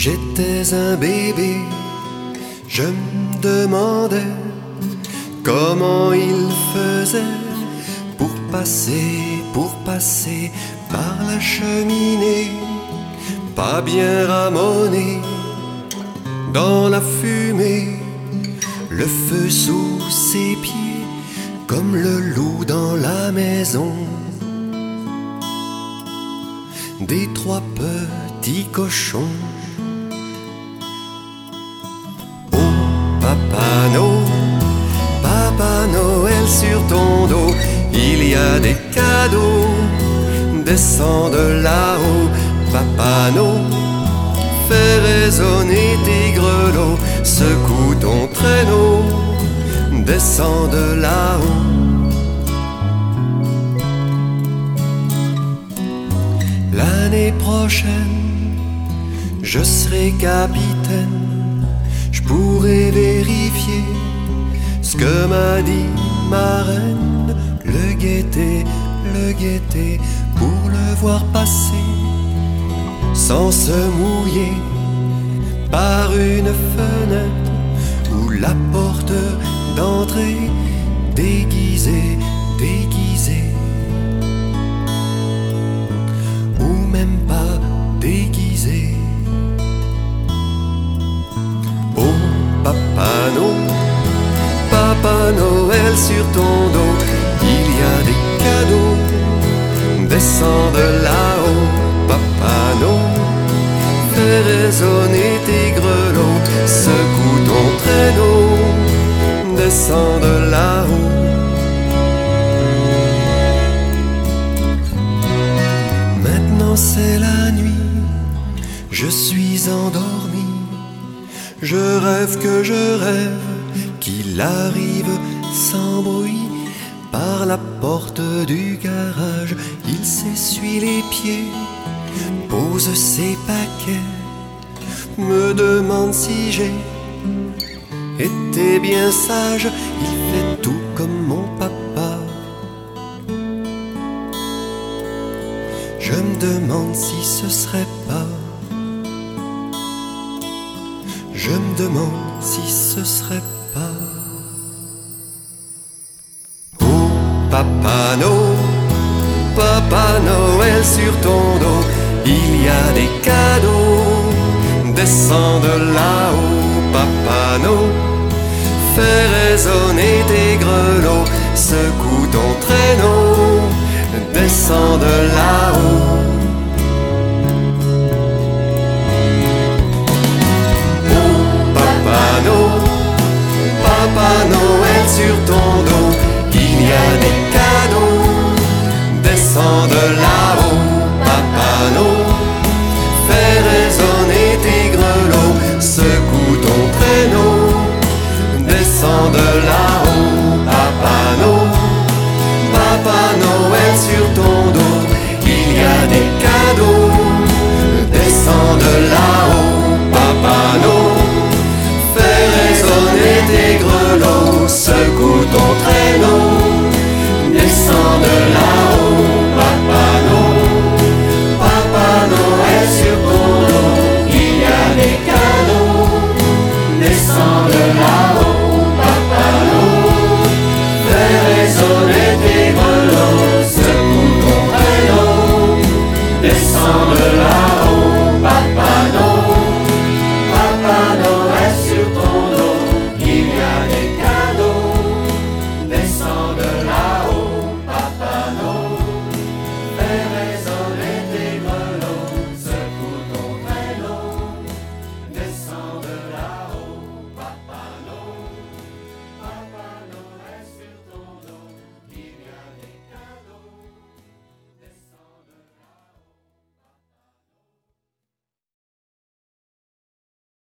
J'étais un bébé, je me demandais comment il faisait pour passer par la cheminée, pas bien ramoné dans la fumée, le feu sous ses pieds comme le loup dans la maison. Des trois petits cochons. Papa Noël sur ton dos, il y a des cadeaux, descends de là-haut. Papa Noël, fais résonner tes grelots, secoue ton traîneau, descends de là-haut. L'année prochaine, je serai capitaine. Je pourrais vérifier ce que m'a dit ma reine, le guetter pour le voir passer sans se mouiller par une fenêtre ou la porte d'entrée déguisée, ou même pas déguisée. Papa Noël sur ton dos, il y a des cadeaux, descends de là-haut. Papa Noël, fais résonner tes grelots, secoue ton traîneau, descends de là-haut. Maintenant c'est la nuit, je suis endormi, je rêve que je rêve qu'il arrive sans bruit par la porte du garage. Il s'essuie les pieds, pose ses paquets, me demande si j'ai été bien sage. Il fait tout comme mon papa. Je me demande si ce serait pas. Je me demande si ce serait pas. Oh Papa Noël sur ton dos, il y a des cadeaux, descends de là-haut. Papa Noël, fais résonner tes grelots, secoue ton traîneau, descends de là-haut.